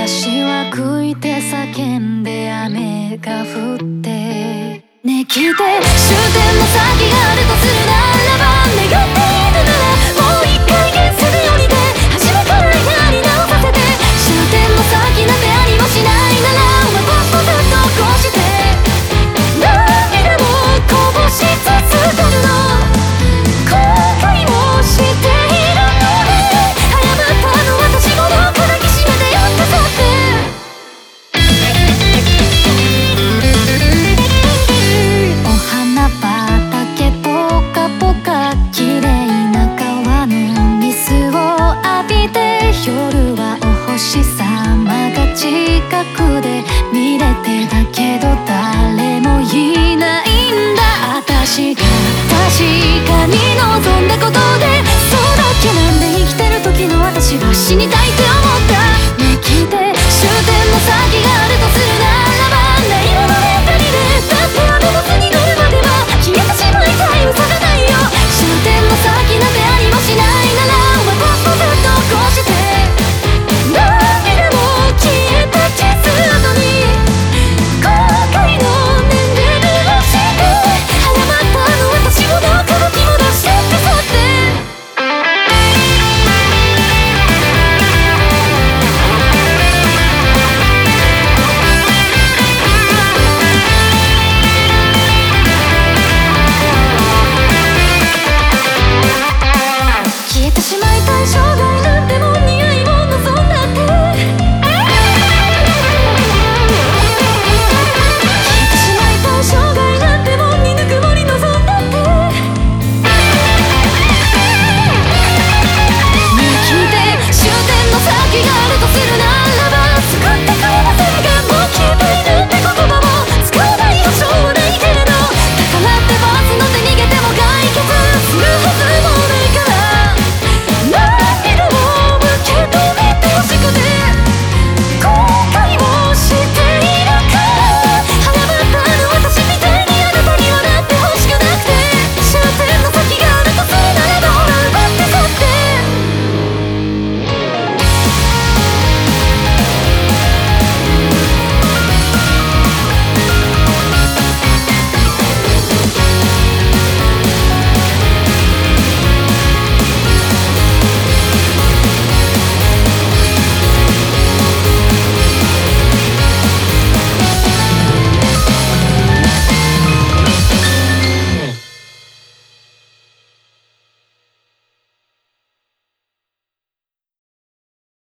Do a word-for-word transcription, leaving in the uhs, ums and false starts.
私は悔いて叫んで雨が降ってね、来て終点の先があるとするならば、願っているならもう一回現世で降りて初めからやり直させて、終点の先なんてありもしないなら私もずっとこうして涙もこぼし続けるの、後悔もしているのね、謝ったの私もどこ抱きしめてよってさってお花畑ポカポカ綺麗な川の水を浴びて、夜はお星様が近く